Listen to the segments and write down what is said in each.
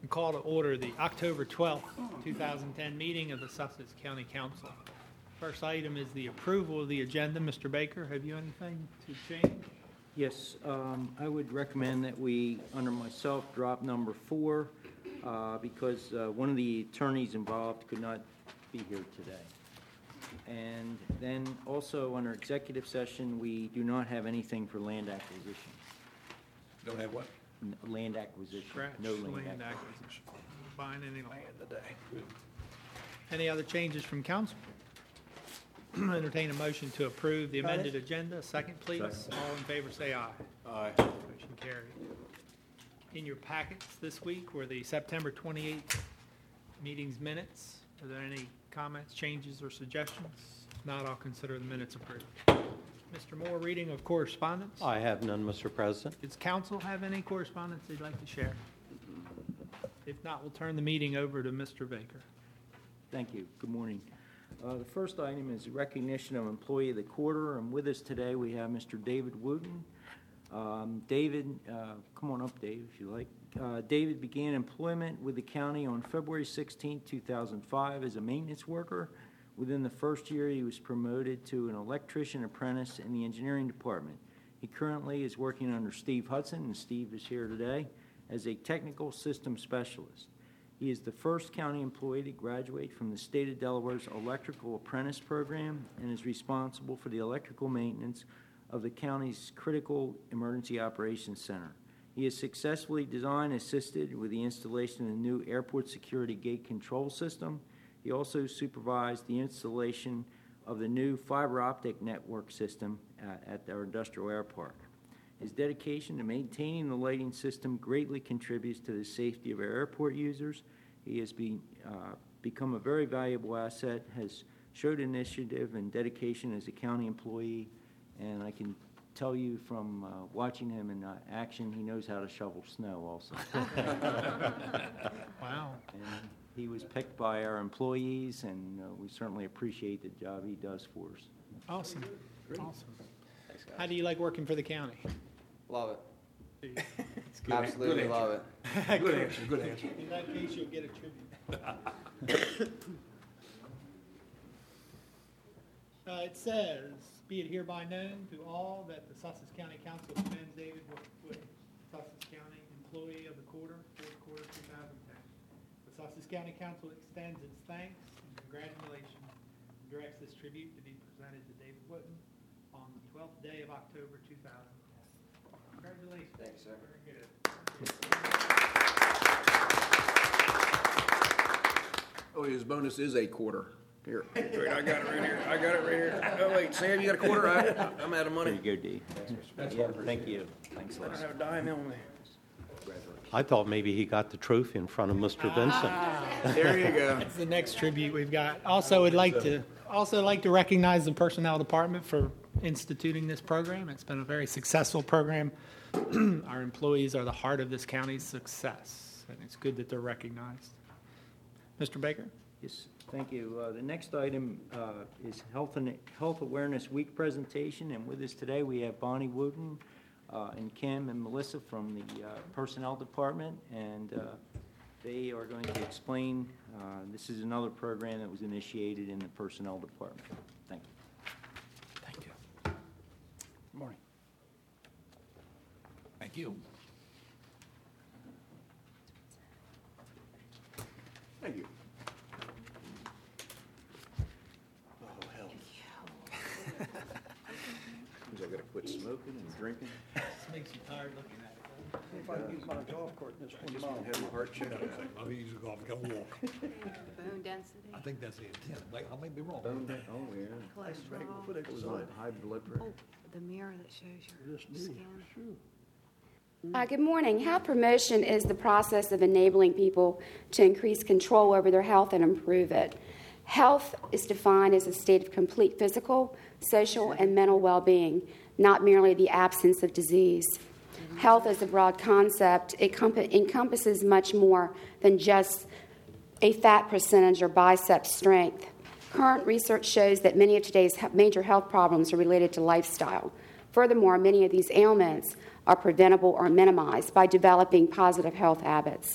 call to order the October 12th, 2010 meeting of the Sussex County Council. First item is the approval of the agenda. Mr. Baker, have you anything to change? Yes, I would recommend that we, under myself, drop number 4 because one of the attorneys involved could not be here today. And then also under executive session, we do not have anything for land acquisition. Don't have what? Land acquisition. Scratch No land acquisition. Buying any land today. Any other changes from council? Entertain a motion to approve the amended agenda. Second, please. Second. All in favor, say aye. Aye. Motion carried. In your packets this week were the September 28th meetings minutes. Are there any comments, changes, or suggestions? If not, I'll consider the minutes approved. Mr. Moore, reading of correspondence. I have none, Mr. President. Does council have any correspondence they'd like to share? If not, we'll turn the meeting over to Mr. Baker. Thank you. Good morning. The first item is recognition of Employee of the Quarter, and with us today we have Mr. David Wooten. David, come on up, Dave, if you like. David began employment with the county on February 16, 2005 as a maintenance worker. Within the first year, he was promoted to an electrician apprentice in the engineering department. He currently is working under Steve Hudson, and Steve is here today, as a technical system specialist. He is the first county employee to graduate from the state of Delaware's electrical apprentice program and is responsible for the electrical maintenance of the county's critical emergency operations center. He has successfully designed and assisted with the installation of the new airport security gate control system. He also supervised the installation of the new fiber optic network system at our industrial airport. His dedication to maintaining the lighting system greatly contributes to the safety of our airport users. He has become a very valuable asset, has showed initiative and dedication as a county employee, and I can tell you from watching him in action, he knows how to shovel snow also. Wow. And he was picked by our employees, and we certainly appreciate the job he does for us. Awesome. Awesome. How do you like working for the county? Love it. It's good. Absolutely love it. Good answer, good answer. In that case, you'll get a tribute. It says, be it hereby known to all that the Sussex County Council commends David Wood, Sussex County Employee of the Quarter, fourth quarter 2010. The Sussex County Council extends its thanks and congratulations and directs this tribute to be presented to David Wooten on the 12th day of October 2010. Congratulations. Thanks, sir. Very good. Oh, his bonus is a quarter. Here, wait, I got it right here. I got it right here. Oh, wait, Sam, you got a quarter? I'm out of money. There you go, Dee. Yeah, thank you. Thanks a I lot. don't have a dime on me. I thought maybe he got the trophy in front of Mr. Vincent. There you go. That's the next tribute we've got. Also, would like to recognize the personnel department for instituting this program. It's been a very successful program. Our employees are the heart of this county's success, and it's good that they're recognized. Mr. Baker? Yes, thank you. The next item is Health Awareness Week presentation, and with us today we have Bonnie Wooten and Kim and Melissa from the Personnel Department, and they are going to explain. This is another program that was initiated in the Personnel Department. Thank you. Thank you. Good morning. Thank you. Thank you. Oh, hell. Means I gotta quit smoking and drinking. This makes you tired looking at it. If I use my golf cart, that's I just want to have my heart checked out. I mean, you go off, go walk. Bone density, I think that's the intent. Like, I may be wrong. Oh, yeah. cholesterol. It was on high blood pressure. Oh, the mirror that shows your skin. Good morning. Health promotion is the process of enabling people to increase control over their health and improve it. Health is defined as a state of complete physical, social, and mental well-being, not merely the absence of disease. Health is a broad concept. It encompasses much more than just a fat percentage or bicep strength. Current research shows that many of today's major health problems are related to lifestyle. Furthermore, many of these ailments are preventable or minimized by developing positive health habits.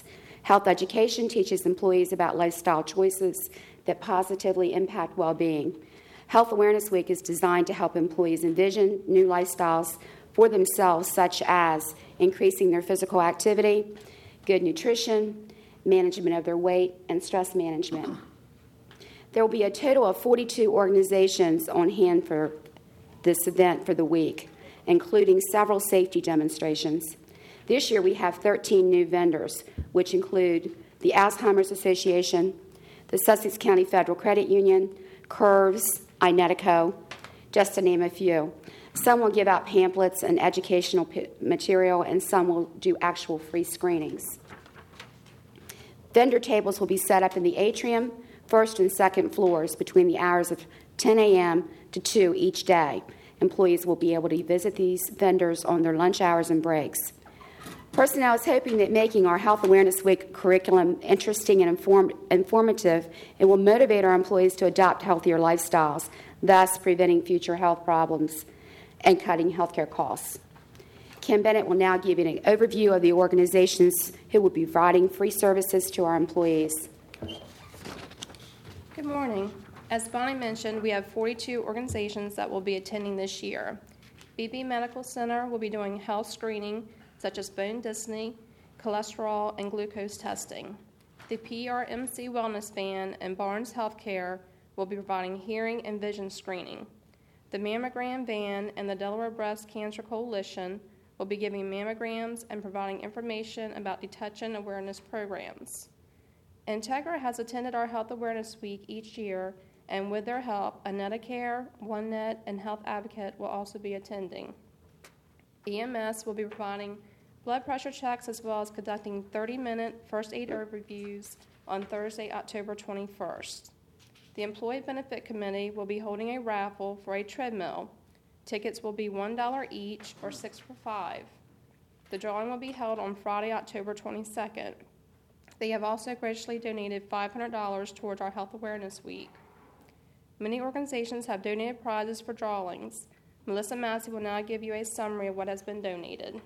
Health education teaches employees about lifestyle choices that positively impact well-being. Health Awareness Week is designed to help employees envision new lifestyles for themselves, such as increasing their physical activity, good nutrition, management of their weight, and stress management. There will be a total of 42 organizations on hand for this event for the week, including several safety demonstrations. This year we have 13 new vendors, which include the Alzheimer's Association, the Sussex County Federal Credit Union, Curves, Inetico, just to name a few. Some will give out pamphlets and educational material, and some will do actual free screenings. Vendor tables will be set up in the atrium, first and second floors between the hours of 10 a.m. to 2 each day. Employees will be able to visit these vendors on their lunch hours and breaks. Personnel is hoping that making our Health Awareness Week curriculum interesting and informative, it will motivate our employees to adopt healthier lifestyles, thus preventing future health problems and cutting healthcare costs. Kim Bennett will now give you an overview of the organizations who will be providing free services to our employees. Good morning. As Bonnie mentioned, we have 42 organizations that will be attending this year. BB Medical Center will be doing health screening such as bone density, cholesterol, and glucose testing. The PRMC Wellness Van and Barnes Healthcare will be providing hearing and vision screening. The Mammogram Van and the Delaware Breast Cancer Coalition will be giving mammograms and providing information about detection awareness programs. Integra has attended our Health Awareness Week each year, and with their help, Aneticare, OneNet, and Health Advocate will also be attending. EMS will be providing blood pressure checks as well as conducting 30-minute first aid overviews on Thursday, October 21st. The Employee Benefit Committee will be holding a raffle for a treadmill. Tickets will be $1 each or 6 for $5. The drawing will be held on Friday, October 22nd. They have also graciously donated $500 towards our Health Awareness Week. Many organizations have donated prizes for drawings. Melissa Massey will now give you a summary of what has been donated.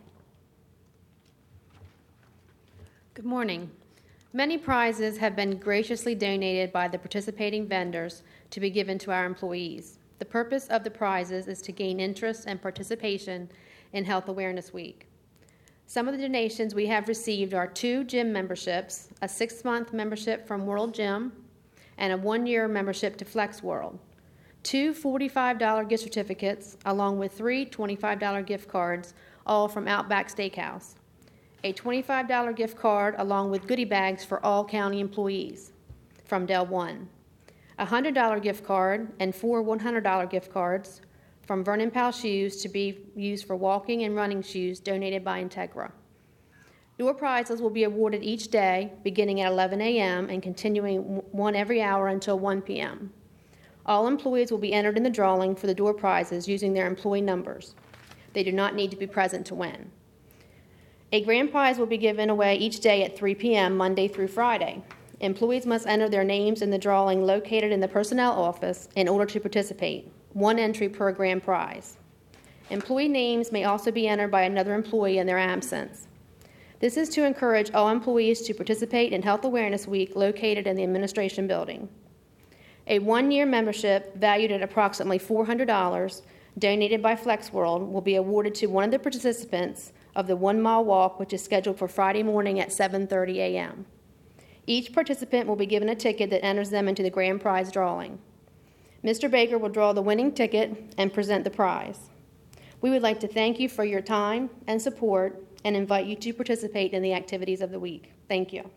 Good morning. Many prizes have been graciously donated by the participating vendors to be given to our employees. The purpose of the prizes is to gain interest and participation in Health Awareness Week. Some of the donations we have received are 2 gym memberships, a 6-month membership from World Gym, and a 1-year membership to Flex World, 2 $45 gift certificates, along with 3 $25 gift cards, all from Outback Steakhouse, a $25 gift card along with goodie bags for all county employees from Del One, a $100 gift card and 4 $100 gift cards from Vernon Powell Shoes to be used for walking and running shoes donated by Integra. Door prizes will be awarded each day beginning at 11 a.m. and continuing one every hour until 1 p.m. All employees will be entered in the drawing for the door prizes using their employee numbers. They do not need to be present to win. A grand prize will be given away each day at 3 p.m. Monday through Friday. Employees must enter their names in the drawing located in the personnel office in order to participate. 1 entry per grand prize. Employee names may also be entered by another employee in their absence. This is to encourage all employees to participate in Health Awareness Week located in the administration building. A 1-year membership valued at approximately $400 donated by Flex World will be awarded to one of the participants of the 1 mile walk, which is scheduled for Friday morning at 7:30 a.m. Each participant will be given a ticket that enters them into the grand prize drawing. Mr. Baker will draw the winning ticket and present the prize. We would like to thank you for your time and support and invite you to participate in the activities of the week. Thank you.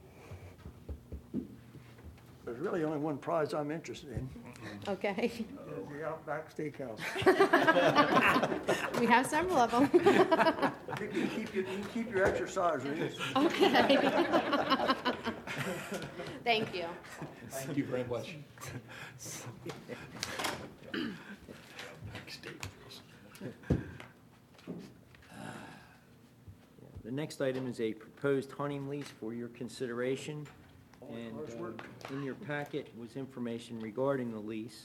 There's really only one prize I'm interested in. Okay. The Outback Steakhouse. We have several of them. You can keep your exercise rings. Okay. Thank you. Thank you very much. The next item is a proposed hunting lease for your consideration. And in your packet was information regarding the lease.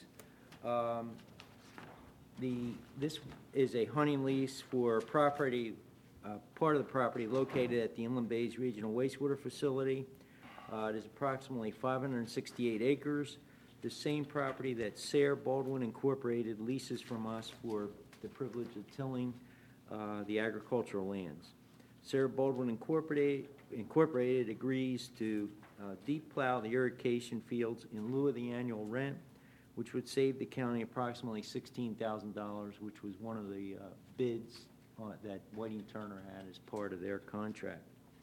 This is a hunting lease for property, part of the property located at the Inland Bays Regional Wastewater Facility. It is approximately 568 acres, the same property that Sayre Baldwin Incorporated leases from us for the privilege of tilling the agricultural lands. Sayre Baldwin Incorporated agrees to deep plow the irrigation fields in lieu of the annual rent, which would save the county approximately $16,000, which was one of the bids that Whiting Turner had as part of their contract.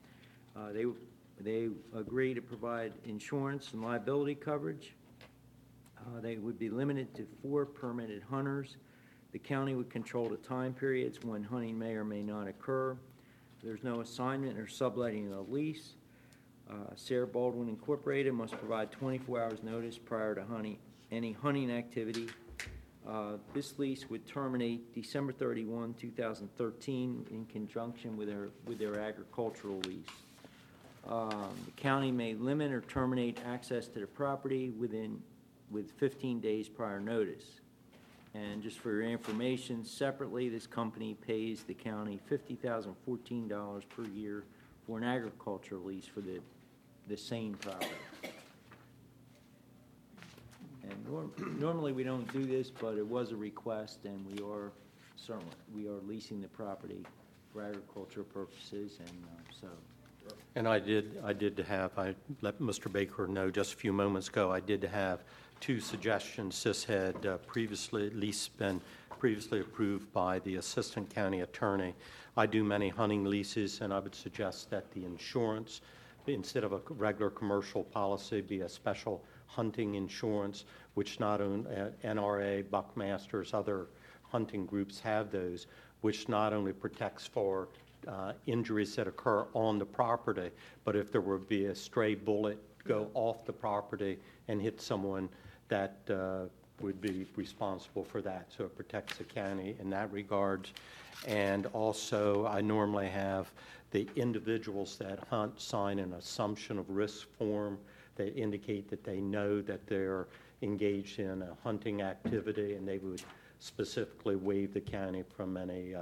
They agree to provide insurance and liability coverage. They would be limited to 4 permitted hunters. The county would control the time periods when hunting may or may not occur. There's no assignment or subletting of the lease. Sayre Baldwin Incorporated must provide 24 hours notice prior to any hunting activity. This lease would terminate December 31, 2013 in conjunction with their agricultural lease. The county may limit or terminate access to the property with 15 days prior notice. And just for your information, separately, this company pays the county $50,014 per year for an agricultural lease for the same property. And normally we don't do this, but it was a request, and we are leasing the property for agricultural purposes, and so. And I let Mr. Baker know just a few moments ago, I did have 2 suggestions. This had been previously approved by the Assistant County Attorney. I do many hunting leases, and I would suggest that the insurance, instead of a regular commercial policy, be a special hunting insurance, which not only NRA, Buckmasters, other hunting groups have those, which not only protects for injuries that occur on the property, but if there would be a stray bullet go off the property and hit someone, that would be responsible for that. So it protects the county in that regard. And also, I normally have the individuals that hunt sign an assumption of risk form that indicate that they know that they're engaged in a hunting activity, and they would specifically waive the county from any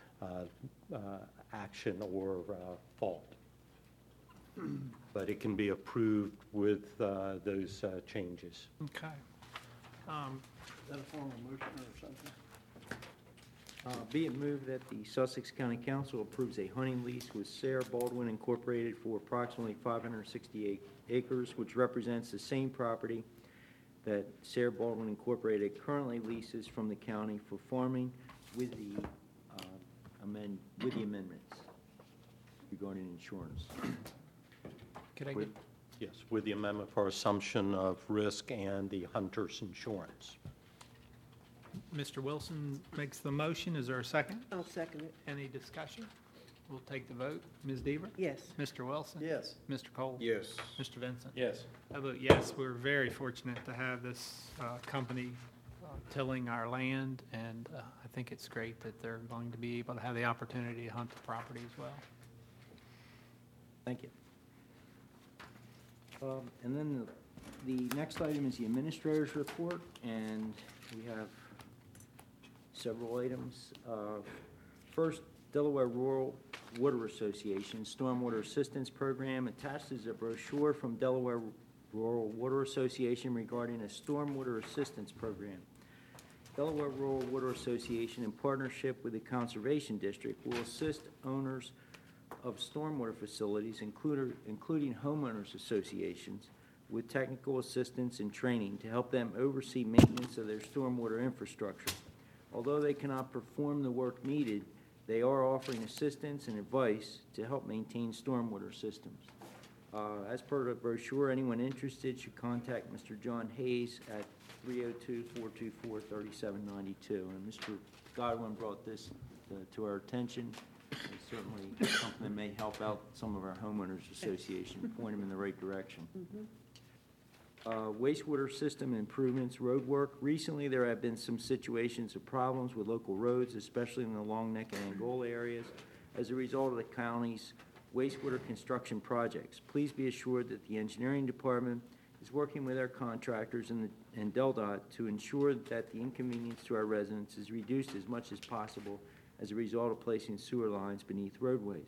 action or fault. But it can be approved with those changes. Okay. Is that a formal motion or something? Be it moved that the Sussex County Council approves a hunting lease with Sayre Baldwin Incorporated for approximately 568 acres, which represents the same property that Sayre Baldwin Incorporated currently leases from the county for farming with the amendments regarding insurance. Could I get, Yes, with the amendment for assumption of risk and the hunter's insurance. Mr. Wilson makes the motion. Is there a second? I'll second it. Any discussion? We'll take the vote. Ms. Deaver? Yes. Mr. Wilson? Yes. Mr. Cole? Yes. Mr. Vincent? Yes. I vote yes. We're very fortunate to have this company tilling our land, and I think it's great that they're going to be able to have the opportunity to hunt the property as well. Thank you. And then the next item is the administrator's report, and we have several items. First, Delaware Rural Water Association Stormwater Assistance Program. Attached is a brochure from Delaware Rural Water Association regarding a stormwater assistance program. Delaware Rural Water Association, in partnership with the Conservation District, will assist owners of stormwater facilities, including homeowners associations, with technical assistance and training to help them oversee maintenance of their stormwater infrastructure. Although they cannot perform the work needed, they are offering assistance and advice to help maintain stormwater systems. As per the brochure, anyone interested should contact Mr. John Hayes at 302-424-3792. And Mr. Godwin brought this to our attention. It's certainly something that may help out some of our homeowners association, point them in the right direction. Wastewater system improvements, road work. Recently, there have been some situations of problems with local roads, especially in the Long Neck and Angola areas, as a result of the county's wastewater construction projects. Please be assured that the engineering department is working with our contractors and DelDOT to ensure that the inconvenience to our residents is reduced as much as possible as a result of placing sewer lines beneath roadways.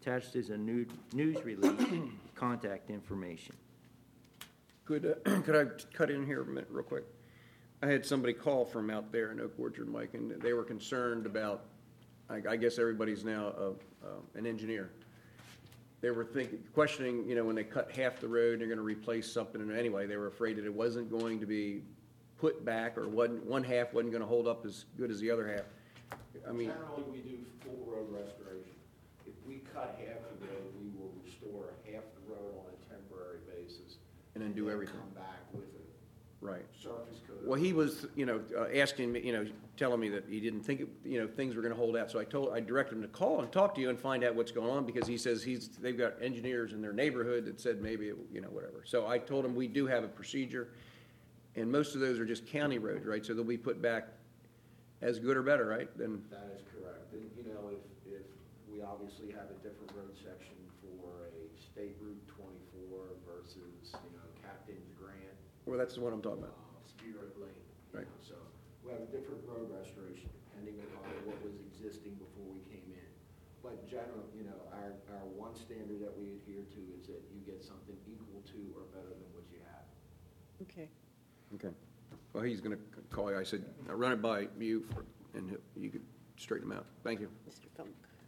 Attached is a news release, contact information. Could I cut in here a minute real quick? I had somebody call from out there in Oak Orchard, Mike, and they were concerned about, I guess everybody's now an engineer. They were questioning, when they cut half the road, they're going to replace something. And anyway, they were afraid that it wasn't going to be put back, or one half wasn't going to hold up as good as the other half. I mean, generally we do full road restoration. If we cut half the road, we will restore half the road on a temporary basis. And then do everything. Come back with a right. surface coat. Well, he was, asking me, telling me that he didn't think, things were going to hold out. So I directed him to call and talk to you and find out what's going on, because he says they've got engineers in their neighborhood that said maybe, whatever. So I told him we do have a procedure, and most of those are just county roads, right? So they'll be put back as good or better, right? That is correct. And, if we obviously have a different road section for a State Route 24 versus, Captain's Grant. Well, that's the one I'm talking about. Spirit Lane. Right. So we have a different road restoration depending upon what was existing before we came in. But generally, our one standard that we adhere to is that you get something equal to or better than what you have. Okay. Okay. Well, he's going to call you. I said, I'll run it by you, and you could straighten him out. Thank you. Mr. Funk.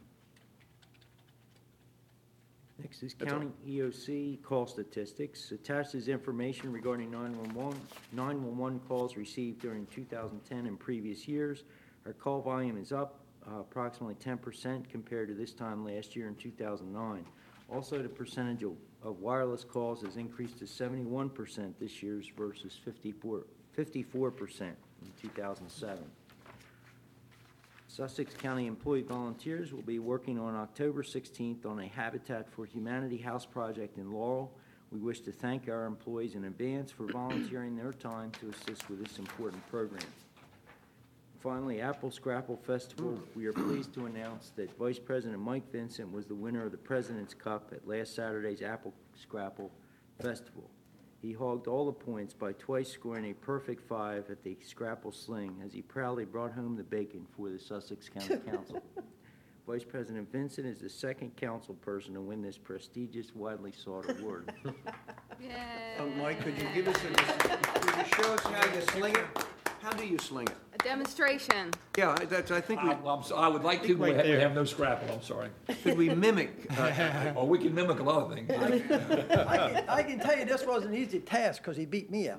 Next is county EOC call statistics. Attached is information regarding 911 calls received during 2010 and previous years. Our call volume is up approximately 10% compared to this time last year in 2009. Also, the percentage of wireless calls has increased to 71% this year versus 54% in 2007. Sussex County employee volunteers will be working on October 16th on a Habitat for Humanity house project in Laurel. We wish to thank our employees in advance for volunteering their time to assist with this important program. Finally, Apple Scrapple Festival. We are pleased to announce that Vice President Mike Vincent was the winner of the President's Cup at last Saturday's Apple Scrapple Festival. He hogged all the points by twice scoring a perfect 5 at the Scrapple Sling as he proudly brought home the bacon for the Sussex County Council. Vice President Vincent is the second council person to win this prestigious, widely sought award. Mike, could you give us could you show us how you sling it? How do you sling it? A demonstration. Yeah, I think we I would like to, but we have no scrapple, I'm sorry. could we mimic. Or we can mimic a lot of things. I can tell you this wasn't an easy task because he beat me out.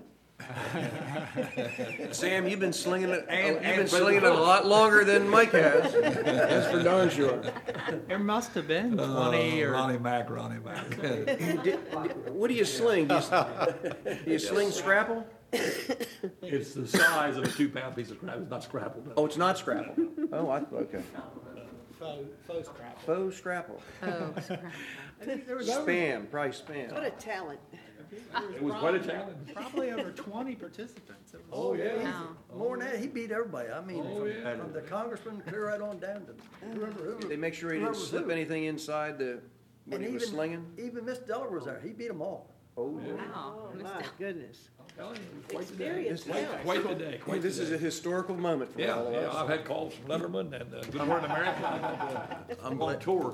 Sam, you've been slinging it. You've been slinging it a lot longer than Mike has. That's for darn sure. There must have been 20 or... Ronnie Mac. What do you sling? Do you sling Scrapple? It's the size of a 2-pound piece of scrapple. It's not scrapple. Oh, it's not Scrapple. Oh, okay. Faux scrapple. Faux Scrapple. Oh, Spam, probably spam. what a talent. It was quite a challenge. Probably over 20 participants. It was Oh, yeah. Wow. More than that, he beat everybody. I mean, yeah. from the congressman clear right on down to whoever. Did they make sure he didn't slip anything inside when he was slinging? Even Miss Delaware was there. He beat them all. Oh, Wow. My goodness. I'm telling you, it was quite the day. Experience. Quite the day. Quite this the is day. a historical moment for all of Yeah, us. I've had calls from Letterman and Good Morning America. I'm on tour.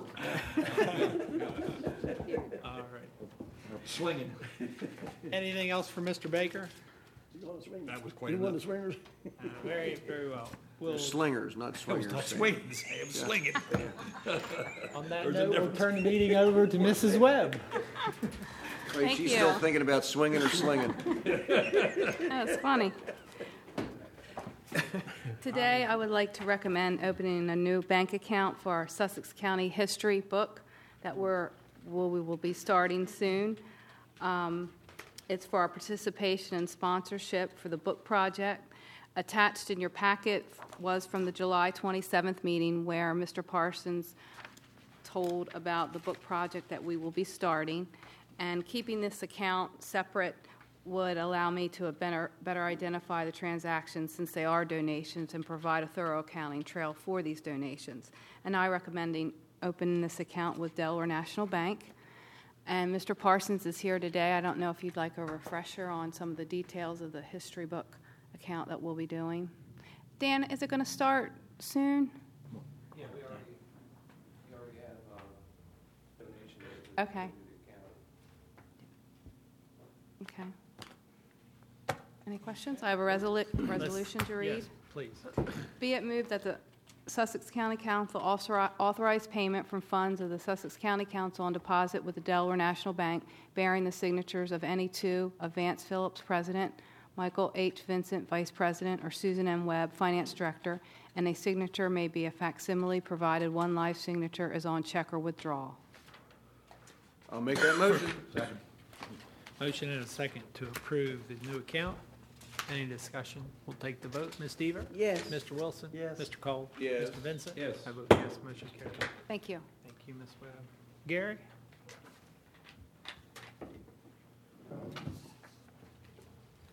all right. Slinging. Anything else for Mr. Baker? That was quite You won the enough. swingers? Very, very well. We'll, Slingers, not It was swingers. not swinging, Sam, slinging. on that There's a note, we'll difference. turn the meeting over to Mrs. Webb. Wait, Thank she's you. still thinking about swinging or slinging. That's funny. Today, I would like to recommend opening a new bank account for our Sussex County history book that we will be starting soon. It's for our participation and sponsorship for the book project. Attached in your packet was from the July 27th meeting where Mr. Parsons told about the book project that we will be starting. And keeping this account separate would allow me to better identify the transactions since they are donations and provide a thorough accounting trail for these donations. And I recommend opening this account with Delaware National Bank. And Mr. Parsons is here today. I don't know if you'd like a refresher on some of the details of the history book account that we'll be doing. Dan, is it going to start soon? Yeah, we already have Okay. Okay. Any questions? I have a resolution to read. Yes, please. Be it moved that the Sussex County Council authorize payment from funds of the Sussex County Council on deposit with the Delaware National Bank bearing the signatures of any two of Vance Phillips, President, Michael H. Vincent, Vice President, or Susan M. Webb, Finance Director, and a signature may be a facsimile provided one live signature is on check or withdrawal. I'll make that motion. Second. Motion and a second to approve the new account. Any discussion? We'll take the vote. Ms. Deaver? Yes. Mr. Wilson? Yes. Mr. Cole? Yes. Mr. Vincent? Yes. I vote yes, motion carries. Thank you. Thank you, Ms. Webb. Gary?